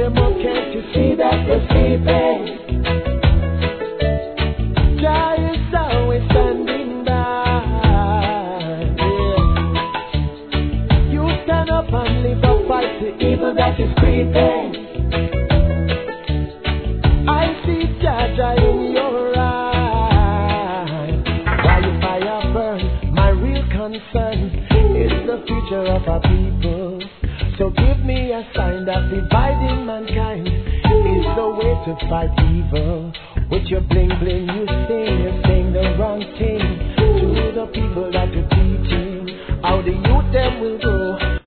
them up, can't you see that you're sleeping? Jah is always standing by. Yeah. You stand up and live up, fight the evil that is creeping. I see Jah in your eyes. While your fire burns, my real concern is the future of our people. So give me a sign that dividing mankind is the way to fight evil. With your bling bling you you're saying the wrong thing to the people that you're teaching. How the youth them will go